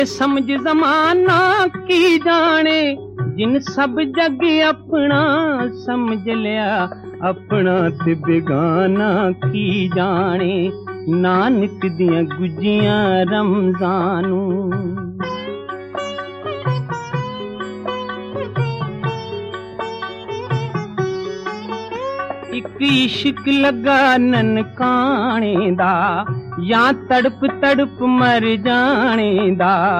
समझ जमाना की जाने, जिन सब जग अपना समझ लिया, अपना ते बेगाना की जाने। नानक दियां गुजियां रमजानू, एक इश्क लगा ननकाने दा, या तड़प तड़प मर जाने दा।